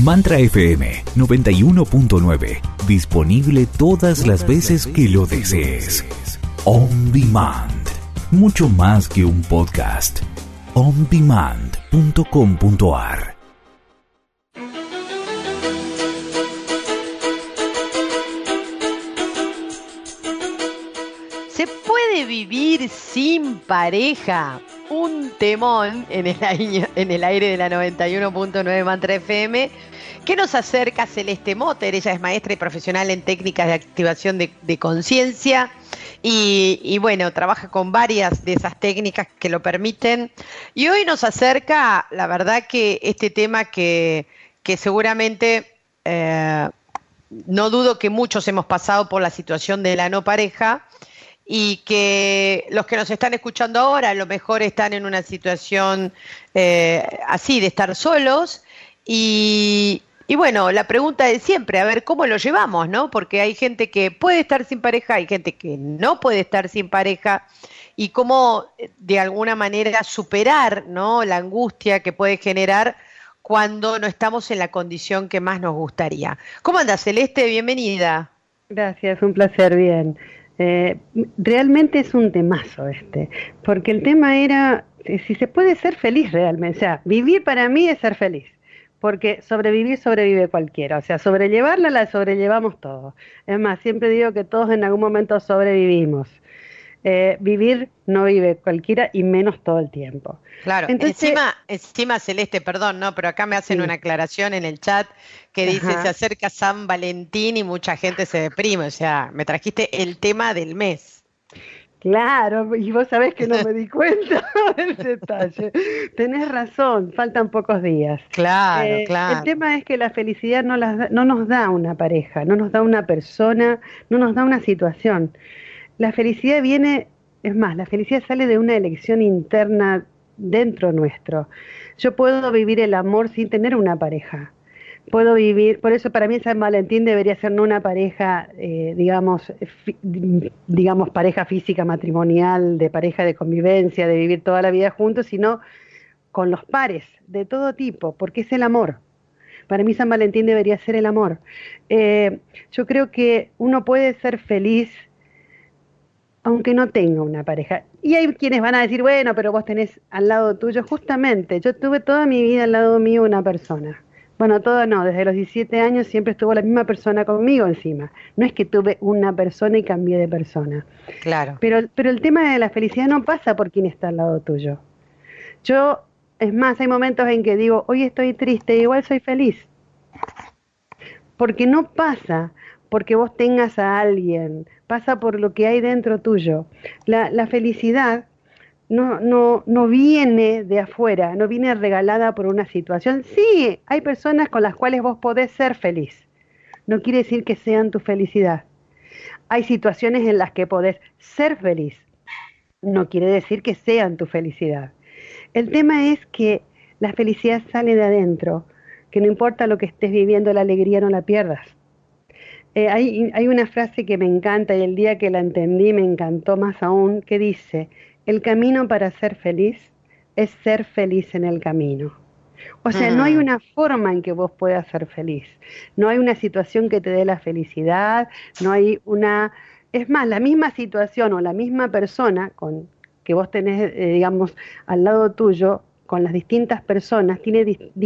Mantra FM 91.9. Disponible todas las veces que lo desees. On Demand. Mucho más que un podcast. ondemand.com.ar. ¿Se puede vivir sin pareja? Un temón en el aire de la 91.9 Mantra FM que nos acerca Celeste Motter. Ella es maestra y profesional en técnicas de activación de conciencia y bueno, trabaja con varias de esas técnicas que lo permiten. Y hoy nos acerca, la verdad, que este tema que seguramente no dudo que muchos hemos pasado por la situación de la no pareja, y que los que nos están escuchando ahora a lo mejor están en una situación así, de estar solos, y bueno, la pregunta es siempre, a ver, ¿cómo lo llevamos, no? Porque hay gente que puede estar sin pareja, hay gente que no puede estar sin pareja, y cómo de alguna manera superar, ¿no?, la angustia que puede generar cuando no estamos en la condición que más nos gustaría. ¿Cómo andas, Celeste? Bienvenida. Gracias, un placer, bien. Realmente es un temazo porque el tema era si se puede ser feliz realmente. O sea, vivir para mí es ser feliz, porque sobrevivir sobrevive cualquiera, o sea, sobrellevarla la sobrellevamos todos. Es más, siempre digo que todos en algún momento sobrevivimos. Vivir no vive cualquiera y menos todo el tiempo. Claro, entonces, encima Celeste, perdón, no, pero acá me hacen una aclaración en el chat que dice, se acerca San Valentín y mucha gente se deprime, o sea, me trajiste el tema del mes. Claro, y vos sabés que no me di cuenta del detalle. Tenés razón, faltan pocos días. Claro. El tema es que la felicidad no nos da una pareja, no nos da una persona, no nos da una situación. La felicidad viene, es más, la felicidad sale de una elección interna dentro nuestro. Yo puedo vivir el amor sin tener una pareja. Puedo vivir, por eso para mí San Valentín debería ser no una pareja, digamos, pareja física matrimonial, de pareja de convivencia, de vivir toda la vida juntos, sino con los pares de todo tipo, porque es el amor. Para mí San Valentín debería ser el amor. Yo creo que uno puede ser feliz aunque no tenga una pareja. Y hay quienes van a decir, bueno, pero vos tenés al lado tuyo. Justamente, yo tuve toda mi vida al lado mío una persona. Bueno, todo no, desde los 17 años siempre estuvo la misma persona conmigo encima. No es que tuve una persona y cambié de persona. Claro. Pero el tema de la felicidad no pasa por quien está al lado tuyo. Es más, hay momentos en que digo, hoy estoy triste, igual soy feliz. Porque no pasa porque vos tengas a alguien, pasa por lo que hay dentro tuyo. La felicidad no viene de afuera, no viene regalada por una situación. Sí, hay personas con las cuales vos podés ser feliz. No quiere decir que sean tu felicidad. Hay situaciones en las que podés ser feliz. No quiere decir que sean tu felicidad. El tema es que la felicidad sale de adentro, que no importa lo que estés viviendo, la alegría no la pierdas. Hay una frase que me encanta y el día que la entendí me encantó más aún, que dice, el camino para ser feliz es ser feliz en el camino. O sea, no hay una forma en que vos puedas ser feliz, no hay una situación que te dé la felicidad, no hay una... Es más, la misma situación o la misma persona que vos tenés, digamos, al lado tuyo, con las distintas personas, tiene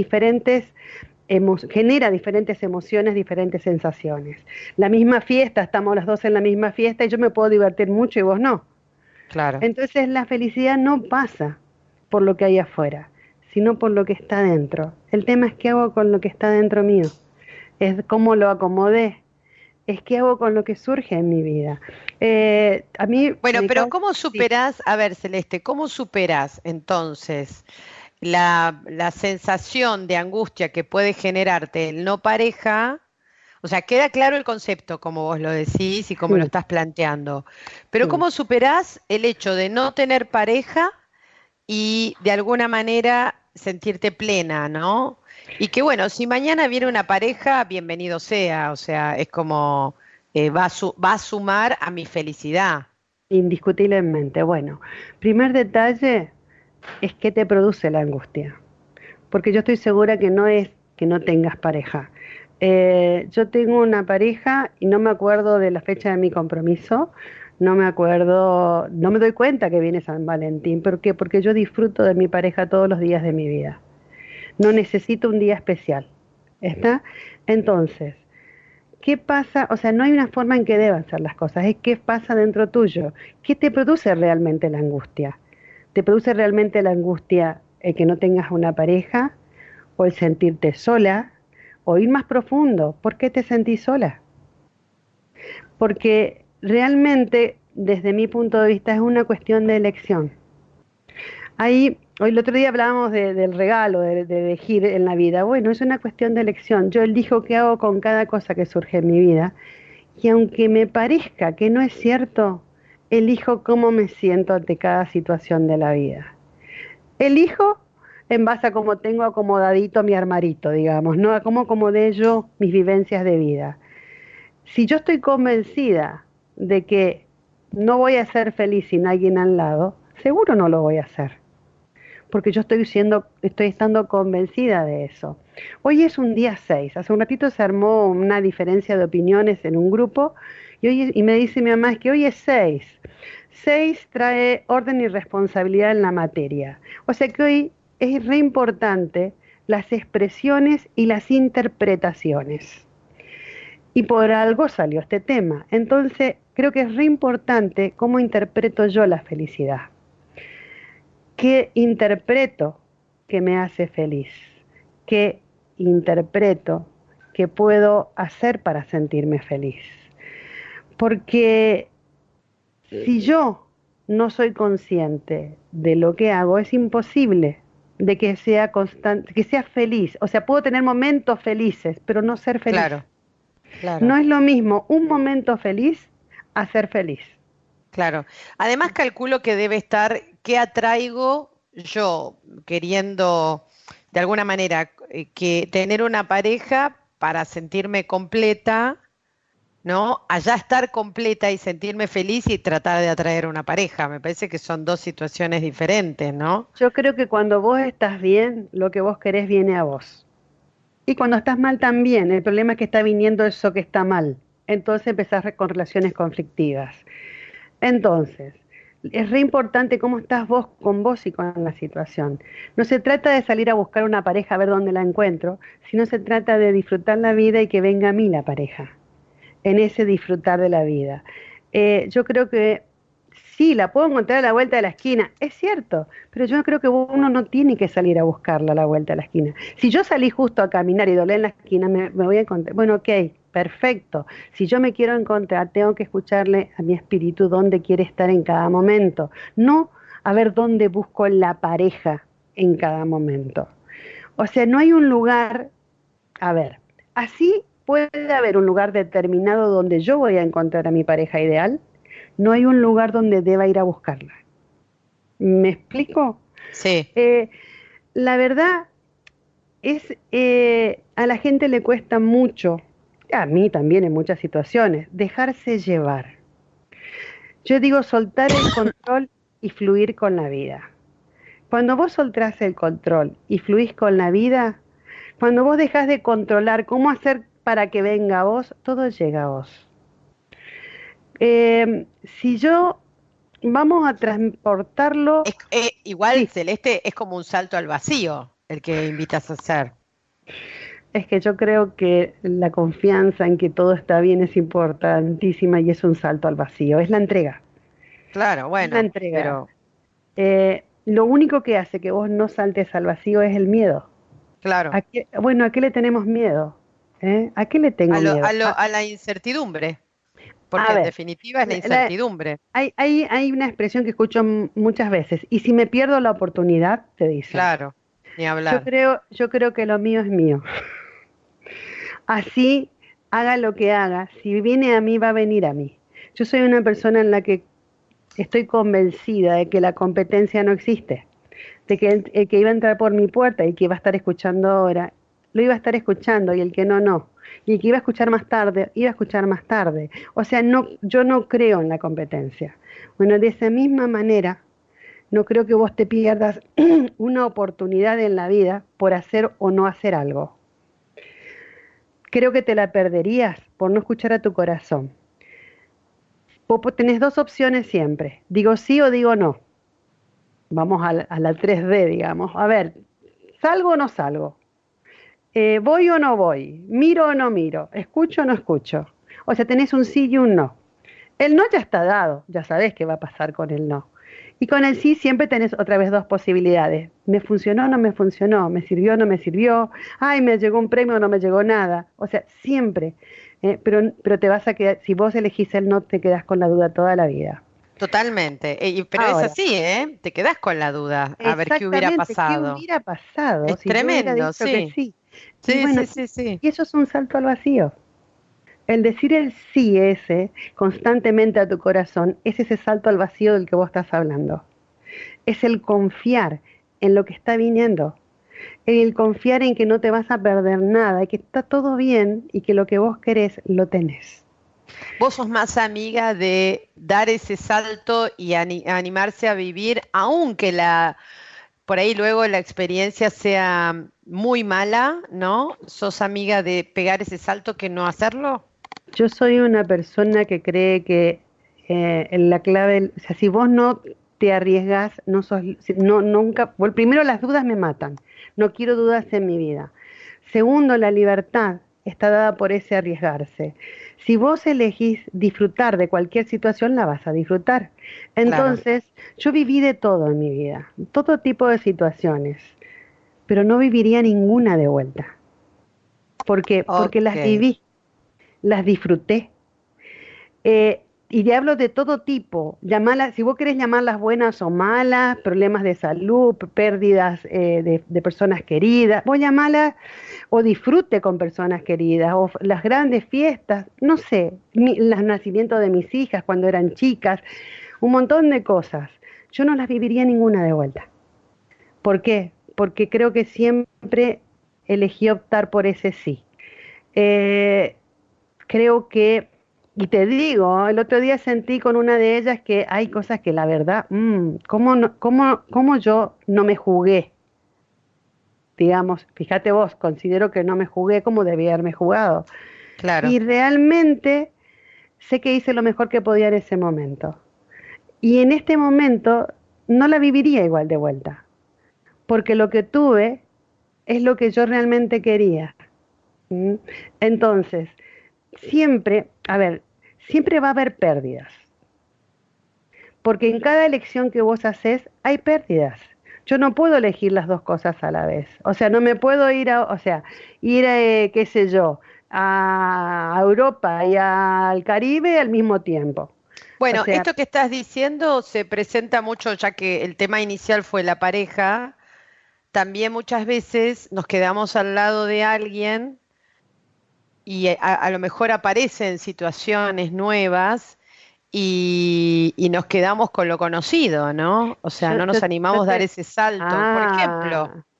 genera diferentes emociones, diferentes sensaciones. La misma fiesta, estamos las dos en la misma fiesta y yo me puedo divertir mucho y vos no. Claro. Entonces la felicidad no pasa por lo que hay afuera, sino por lo que está dentro. El tema es qué hago con lo que está dentro mío, es cómo lo acomodé, es qué hago con lo que surge en mi vida. A mí pero ¿cómo superás, sí. A ver, Celeste, ¿cómo superás entonces la sensación de angustia que puede generarte el no pareja? O sea, queda claro el concepto, como vos lo decís y como lo estás planteando. Pero ¿cómo superás el hecho de no tener pareja y de alguna manera sentirte plena, ¿no? Y que bueno, si mañana viene una pareja, bienvenido sea. O sea, es como va a sumar a mi felicidad. Indiscutiblemente. Bueno, primer detalle es qué te produce la angustia. Porque yo estoy segura que no es que no tengas pareja. Yo tengo una pareja y no me acuerdo de la fecha de mi compromiso, no me acuerdo, no me doy cuenta que viene San Valentín. ¿Por qué? Porque yo disfruto de mi pareja todos los días de mi vida. No necesito un día especial. ¿Está? Entonces, ¿qué pasa? O sea, no hay una forma en que deban ser las cosas, es qué pasa dentro tuyo. ¿Qué te produce realmente la angustia? ¿Te produce realmente la angustia el que no tengas una pareja? ¿O el sentirte sola? ¿O ir más profundo? ¿Por qué te sentís sola? Porque realmente, desde mi punto de vista, es una cuestión de elección. Hoy el otro día hablábamos del regalo, de elegir en la vida. Bueno, es una cuestión de elección. Yo elijo qué hago con cada cosa que surge en mi vida. Y aunque me parezca que no es cierto, elijo cómo me siento ante cada situación de la vida. Elijo en base a cómo tengo acomodadito mi armarito, digamos, ¿no? A cómo acomodé yo mis vivencias de vida. Si yo estoy convencida de que no voy a ser feliz sin alguien al lado, seguro no lo voy a hacer. Porque yo estoy estando convencida de eso. Hoy es un día 6. Hace un ratito se armó una diferencia de opiniones en un grupo y me dice mi mamá, es que hoy es 6. 6 trae orden y responsabilidad en la materia. O sea que hoy es re importante las expresiones y las interpretaciones. Y por algo salió este tema. Entonces, creo que es re importante cómo interpreto yo la felicidad. ¿Qué interpreto que me hace feliz? ¿Qué interpreto que puedo hacer para sentirme feliz? Porque si yo no soy consciente de lo que hago, es imposible de que sea constante, que sea feliz. O sea, puedo tener momentos felices, pero no ser feliz. Claro, claro. No es lo mismo un momento feliz a ser feliz. Claro. Además calculo que debe estar, ¿qué atraigo yo queriendo de alguna manera que tener una pareja para sentirme completa, ¿no? Allá estar completa y sentirme feliz y tratar de atraer una pareja. Me parece que son dos situaciones diferentes, ¿no? Yo creo que cuando vos estás bien, lo que vos querés viene a vos. Y cuando estás mal también, el problema es que está viniendo eso que está mal. Entonces empezás con relaciones conflictivas. Entonces, es re importante cómo estás vos con vos y con la situación. No se trata de salir a buscar una pareja a ver dónde la encuentro, sino se trata de disfrutar la vida y que venga a mí la pareja, en ese disfrutar de la vida. Yo creo que sí, la puedo encontrar a la vuelta de la esquina, es cierto, pero yo creo que uno no tiene que salir a buscarla a la vuelta de la esquina. Si yo salí justo a caminar y doblé en la esquina, me voy a encontrar. Bueno, ok, perfecto. Si yo me quiero encontrar, tengo que escucharle a mi espíritu dónde quiere estar en cada momento, no a ver dónde busco la pareja en cada momento. O sea, no hay un lugar, a ver, así puede haber un lugar determinado donde yo voy a encontrar a mi pareja ideal, no hay un lugar donde deba ir a buscarla. ¿Me explico? Sí. La verdad es, a la gente le cuesta mucho, a mí también en muchas situaciones, dejarse llevar. Yo digo soltar el control y fluir con la vida. Cuando vos soltás el control y fluís con la vida, cuando vos dejás de controlar cómo hacer para que venga a vos, todo llega a vos. Si yo vamos a transportarlo... Igual, sí. Celeste, es como un salto al vacío el que invitas a hacer. Es que yo creo que la confianza en que todo está bien es importantísima y es un salto al vacío, es la entrega. Claro, bueno, es la entrega. pero... Lo único que hace que vos no saltes al vacío es el miedo. Claro. ¿A qué le tenemos miedo? ¿A qué le tengo miedo? A la incertidumbre, porque A en ver, definitiva es la incertidumbre. Hay una expresión que escucho muchas veces, y si me pierdo la oportunidad, te dicen. Claro, ni hablar. Yo creo que lo mío es mío. Así, haga lo que haga, si viene a mí, va a venir a mí. Yo soy una persona en la que estoy convencida de que la competencia no existe, de que el que iba a entrar por mi puerta y que iba a estar escuchando ahora, lo iba a estar escuchando y el que no, no. Y el que iba a escuchar más tarde, iba a escuchar más tarde. O sea, yo no creo en la competencia. Bueno, de esa misma manera, no creo que vos te pierdas una oportunidad en la vida por hacer o no hacer algo. Creo que te la perderías por no escuchar a tu corazón. Vos tenés dos opciones siempre, digo sí o digo no. Vamos a la 3D, digamos. A ver, ¿salgo o no salgo? ¿Voy o no voy? ¿Miro o no miro? ¿Escucho o no escucho? O sea, tenés un sí y un no. El no ya está dado, ya sabés qué va a pasar con el no. Y con el sí siempre tenés otra vez dos posibilidades. ¿Me funcionó o no me funcionó? ¿Me sirvió o no me sirvió? Ay, me llegó un premio o no me llegó nada. O sea, siempre. Pero te vas a quedar, si vos elegís el no, te quedás con la duda toda la vida. Totalmente. Pero es Ahora, así, ¿eh? Te quedás con la duda, a ver qué hubiera exactamente, ¿qué pasado. hubiera pasado Es si yo hubiera tremendo, dicho que sí. sí? Y Sí, bueno, sí, sí, sí. y eso es un salto al vacío. El decir el sí ese constantemente a tu corazón es ese salto al vacío del que vos estás hablando. Es el confiar en lo que está viniendo, el confiar en que no te vas a perder nada, y que está todo bien y que lo que vos querés lo tenés. Vos sos más amiga de dar ese salto y animarse a vivir, aunque por ahí luego la experiencia sea muy mala, ¿no? ¿Sos amiga de pegar ese salto que no hacerlo? Yo soy una persona que cree que en la clave, o sea, si vos no te arriesgas, no sos, no, nunca, bueno, primero las dudas me matan, no quiero dudas en mi vida. Segundo, la libertad está dada por ese arriesgarse. Si vos elegís disfrutar de cualquier situación, la vas a disfrutar. Claro. Entonces, yo viví de todo en mi vida, todo tipo de situaciones, pero no viviría ninguna de vuelta. ¿Por qué? Porque las Ok. viví, las disfruté. Y te hablo de todo tipo, llamarlas, si vos querés llamarlas buenas o malas, problemas de salud, pérdidas de personas queridas, vos llamarlas o disfrute con personas queridas, o las grandes fiestas, no sé, los nacimientos de mis hijas cuando eran chicas, un montón de cosas. Yo no las viviría ninguna de vuelta. ¿Por qué? Porque creo que siempre elegí optar por ese sí. Eh, Creo que, y te digo, el otro día sentí con una de ellas que hay cosas que la verdad, ¿cómo yo no me jugué? Digamos, fíjate vos, considero que no me jugué como debía haberme jugado. Claro. Y realmente sé que hice lo mejor que podía en ese momento. Y en este momento no la viviría igual de vuelta, porque lo que tuve es lo que yo realmente quería. ¿Mm? Entonces, siempre, a ver, siempre va a haber pérdidas, porque en cada elección que vos haces hay pérdidas. Yo no puedo elegir las dos cosas a la vez. O sea, no me puedo ir a, o sea, ir, qué sé yo, a Europa y al Caribe al mismo tiempo. O Bueno, sea, esto que estás diciendo se presenta mucho, ya que el tema inicial fue la pareja. También muchas veces nos quedamos al lado de alguien y a lo mejor aparecen situaciones nuevas y nos quedamos con lo conocido, ¿no? O sea, yo, no yo, nos yo animamos a dar te, ese salto. Por ejemplo, ah,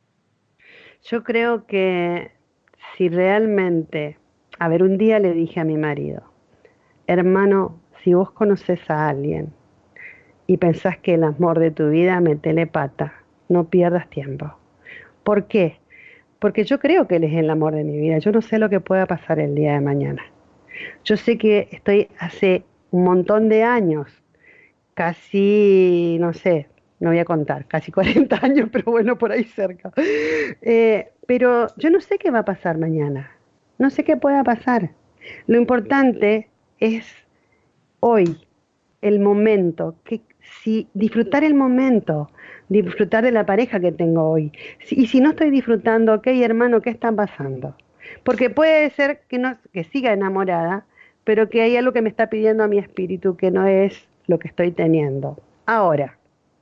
yo creo que si realmente, a ver, un día le dije a mi marido, hermano, si vos conoces a alguien y pensás que el amor de tu vida, metele pata, no pierdas tiempo. ¿Por qué? Porque yo creo que él es el amor de mi vida, yo no sé lo que pueda pasar el día de mañana. Yo sé que estoy hace un montón de años, casi, no sé, no voy a contar, casi 40 años, pero bueno, por ahí cerca. Pero yo no sé qué va a pasar mañana, no sé qué pueda pasar. Lo importante es hoy, el momento, que si disfrutar el momento, disfrutar de la pareja que tengo hoy. Y si no estoy disfrutando, ok, hermano, ¿qué está pasando? Porque puede ser que no, que siga enamorada, pero que hay algo que me está pidiendo a mi espíritu que no es lo que estoy teniendo. Ahora,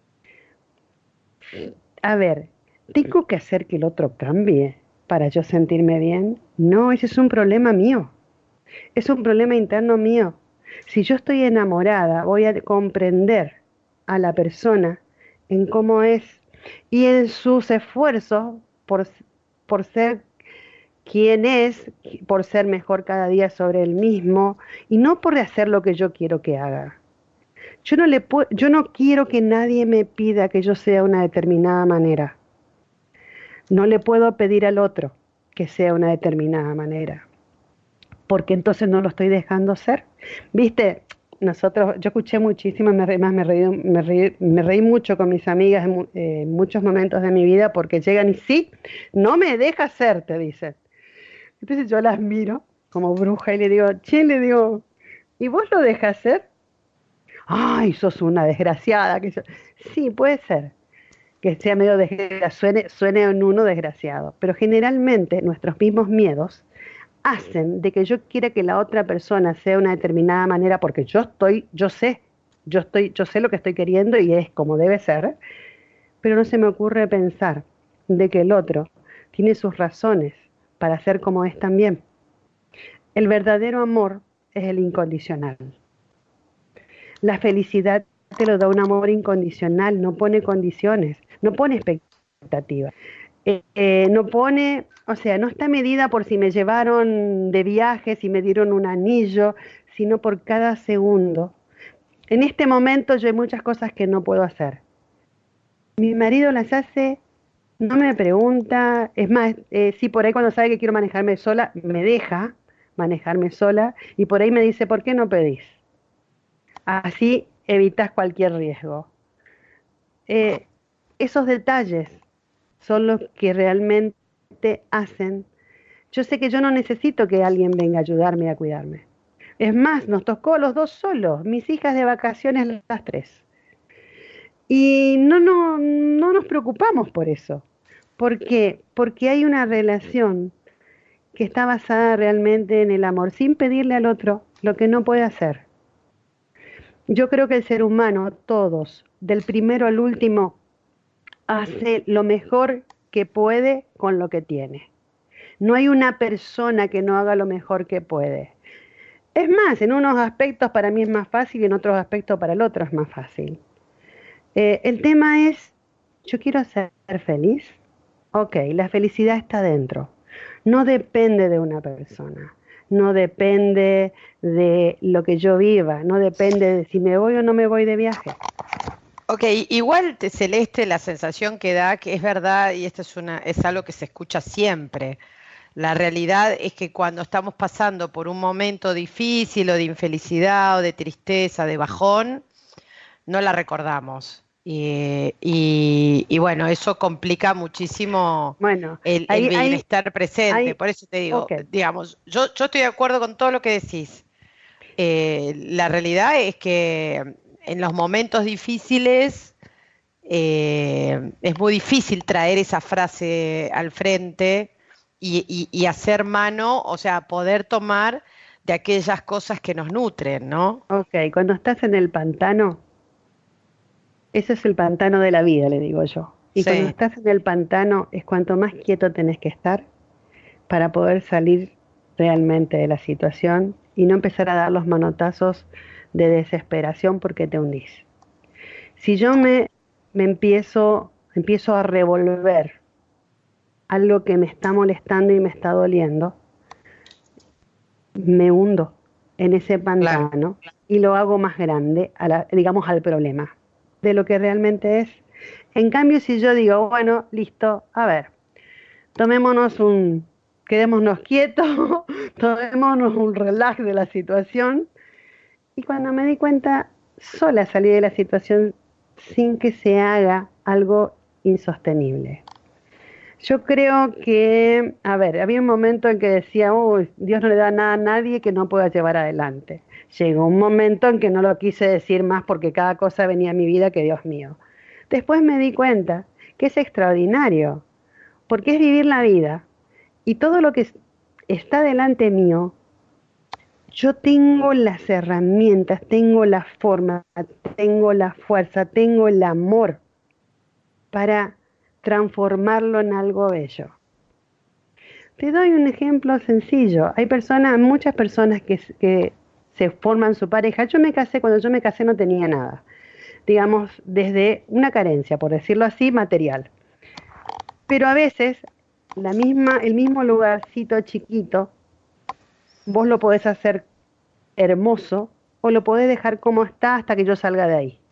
a ver, ¿tengo que hacer que el otro cambie para yo sentirme bien? No, ese es un problema mío. Es un problema interno mío. Si yo estoy enamorada, voy a comprender a la persona en cómo es y en sus esfuerzos por ser quien es, por ser mejor cada día sobre él mismo y no por hacer lo que yo quiero que haga. Yo no quiero que nadie me pida que yo sea una determinada manera. No le puedo pedir al otro. que sea una determinada manera, porque entonces no lo estoy dejando ser. ¿Viste? Yo escuché muchísimo, además me reí mucho con mis amigas en muchos momentos de mi vida, porque llegan y sí, no me deja ser, te dicen. Entonces yo las miro como bruja y le digo, ¿y vos lo dejas ser? Ay, sos una desgraciada. Sí, puede ser que sea medio suene en uno desgraciado, pero generalmente nuestros mismos miedos hacen de que yo quiera que la otra persona sea una determinada manera, porque yo sé lo que estoy queriendo y es como debe ser, pero no se me ocurre pensar de que el otro tiene sus razones para ser como es también. El verdadero amor es el incondicional. La felicidad te lo da un amor incondicional, no pone condiciones, no pone expectativas. No pone, o sea, no está medida por si me llevaron de viaje, si me dieron un anillo, sino por cada segundo. En este momento yo hay muchas cosas que no puedo hacer. Mi marido las hace, no me pregunta, es más, sí, por ahí cuando sabe que quiero manejarme sola, me deja manejarme sola y por ahí me dice, ¿por qué no pedís? Así evitas cualquier riesgo. Esos detalles son los que realmente hacen. Yo sé que yo no necesito que alguien venga a ayudarme a cuidarme. Es más, nos tocó a los dos solos, mis hijas de vacaciones las tres. Y no nos preocupamos por eso. ¿Por qué? Porque hay una relación que está basada realmente en el amor, sin pedirle al otro lo que no puede hacer. Yo creo que el ser humano, todos, del primero al último, hace lo mejor que puede con lo que tiene. No hay una persona que no haga lo mejor que puede. Es más, en unos aspectos para mí es más fácil y en otros aspectos para el otro es más fácil. El tema es, yo quiero ser feliz. Ok, la felicidad está dentro. No depende de una persona. No depende de lo que yo viva. No depende de si me voy o no me voy de viaje. Ok, igual Celeste, la sensación que da, que es verdad, y esto es algo que se escucha siempre. La realidad es que cuando estamos pasando por un momento difícil o de infelicidad o de tristeza, de bajón, no la recordamos. Y bueno, eso complica muchísimo Bueno, el bienestar presente. Por eso te digo, okay. digamos, yo estoy de acuerdo con todo lo que decís. La realidad es que en los momentos difíciles es muy difícil traer esa frase al frente y hacer mano, o sea, poder tomar de aquellas cosas que nos nutren, ¿no? Ok, cuando estás en el pantano, ese es el pantano de la vida, le digo yo. Y cuando Sí. estás en el pantano es cuanto más quieto tenés que estar para poder salir realmente de la situación y no empezar a dar los manotazos de desesperación porque te hundís. Si yo me empiezo a revolver algo que me está molestando y me está doliendo, me hundo en ese Claro. pantano y lo hago más grande, digamos, al problema de lo que realmente es. En cambio, si yo digo, bueno, listo, a ver, quedémonos quietos, tomémonos un relax de la situación, y cuando me di cuenta, sola salí de la situación sin que se haga algo insostenible. Yo creo que, a ver, había un momento en que decía, uy, Dios no le da nada a nadie que no pueda llevar adelante. Llegó un momento en que no lo quise decir más porque cada cosa venía a mi vida que Dios mío. Después me di cuenta que es extraordinario, porque es vivir la vida y todo lo que está delante mío, yo tengo las herramientas, tengo la forma, tengo la fuerza, tengo el amor para transformarlo en algo bello. Te doy un ejemplo sencillo. Hay muchas personas que se forman su pareja. Cuando yo me casé no tenía nada. Digamos, desde una carencia, por decirlo así, material. Pero a veces, el mismo lugarcito chiquito, vos lo podés hacer hermoso o lo podés dejar como está hasta que yo salga de ahí.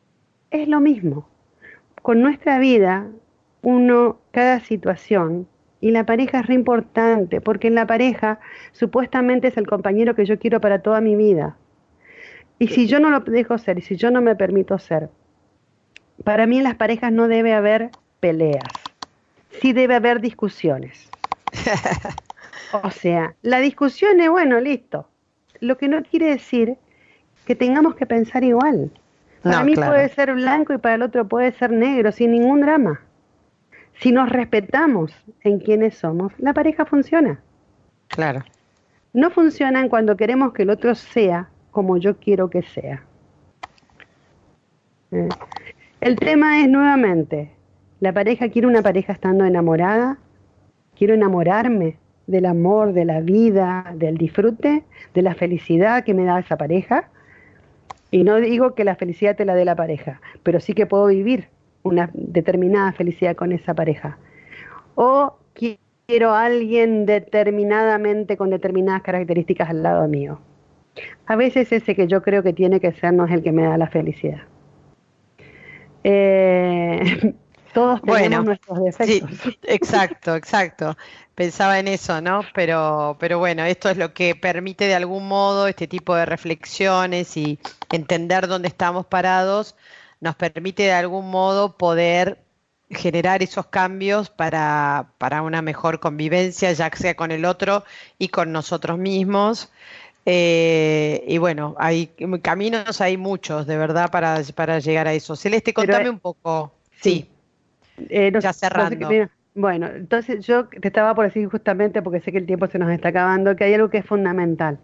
Es lo mismo. Con nuestra vida, cada situación Y la pareja es re importante, porque en la pareja supuestamente es el compañero que yo quiero para toda mi vida. Y si yo no lo dejo ser, y si yo no me permito ser, para mí en las parejas no debe haber peleas, sí debe haber discusiones. O sea, la discusión es, bueno, listo. Lo que no quiere decir que tengamos que pensar igual. Para mí puede ser blanco y para el otro puede ser negro, sin ningún drama. Si nos respetamos en quienes somos, la pareja funciona. Claro. No funcionan cuando queremos que el otro sea como yo quiero que sea. El tema es nuevamente, la pareja, quiero una pareja estando enamorada, quiero enamorarme del amor, de la vida, del disfrute, de la felicidad que me da esa pareja. Y no digo que la felicidad te la dé la pareja, pero sí que puedo vivir una determinada felicidad con esa pareja. O quiero a alguien determinadamente con determinadas características al lado mío. A veces ese que yo creo que tiene que ser no es el que me da la felicidad. Todos tenemos nuestros defectos. Sí, exacto. Pensaba en eso, ¿no? Pero bueno, esto es lo que permite de algún modo este tipo de reflexiones y entender dónde estamos parados, nos permite de algún modo poder generar esos cambios para una mejor convivencia, ya sea con el otro y con nosotros mismos. Y bueno, hay caminos, hay muchos, de verdad, para llegar a eso. Celeste, contame un poco. Sí. Ya cerrando. Bueno, entonces yo te estaba por decir justamente, porque sé que el tiempo se nos está acabando, que hay algo que es fundamental.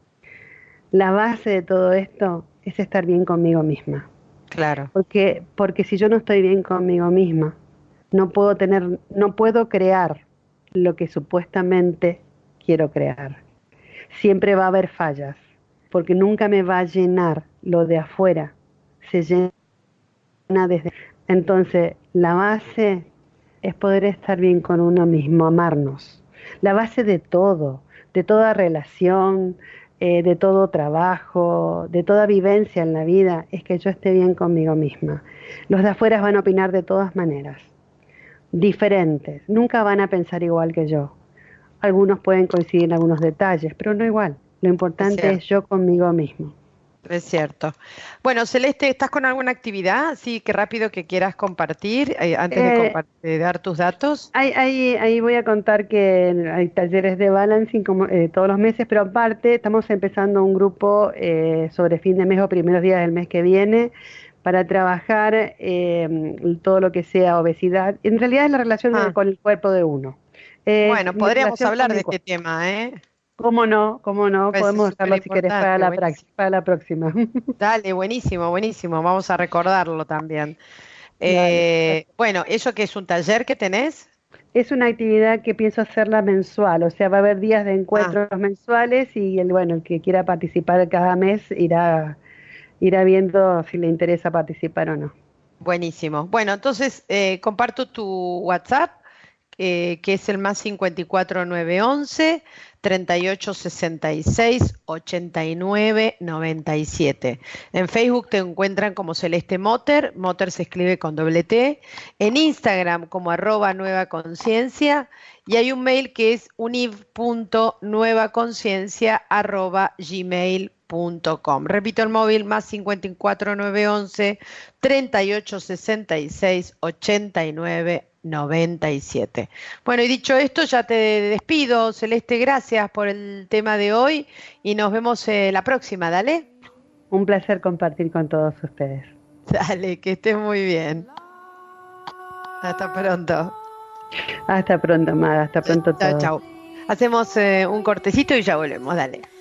La base de todo esto es estar bien conmigo misma. Claro. Porque si yo no estoy bien conmigo misma, no puedo crear lo que supuestamente quiero crear. Siempre va a haber fallas, porque nunca me va a llenar lo de afuera, se llena desde. Entonces, la base es poder estar bien con uno mismo, amarnos. La base de todo, de toda relación, de todo trabajo, de toda vivencia en la vida, es que yo esté bien conmigo misma. Los de afuera van a opinar de todas maneras, diferentes, nunca van a pensar igual que yo. Algunos pueden coincidir en algunos detalles, pero no igual. Lo importante es yo conmigo mismo. Es cierto. Bueno, Celeste, ¿estás con alguna actividad? Sí, qué rápido que quieras compartir antes de dar tus datos. Ahí voy a contar que hay talleres de balancing como, todos los meses, pero aparte estamos empezando un grupo sobre fin de mes o primeros días del mes que viene para trabajar todo lo que sea obesidad. En realidad es la relación con el cuerpo de uno. Bueno, podríamos hablar de este tema, ¿eh? ¿Cómo no? Pues Podemos hacerlo si querés para la próxima. Dale, buenísimo. Vamos a recordarlo también. Bueno, ¿eso qué es un taller que tenés? Es una actividad que pienso hacerla mensual, o sea, va a haber días de encuentros mensuales y el que quiera participar cada mes irá viendo si le interesa participar o no. Buenísimo. Bueno, entonces comparto tu WhatsApp, que es el más 54911 3866 8997. En Facebook te encuentran como Celeste Motter se escribe con doble T, en Instagram como @nuevaconciencia, y hay un mail que es univ.nuevaconciencia@gmail.com. Repito el móvil, más 54911 3866 8997. Bueno, y dicho esto, ya te despido, Celeste, gracias por el tema de hoy y nos vemos la próxima, dale. Un placer compartir con todos ustedes. Dale, que estés muy bien. Hasta pronto. Hasta pronto, Maga, hasta pronto. Chao. Hacemos un cortecito y ya volvemos, dale.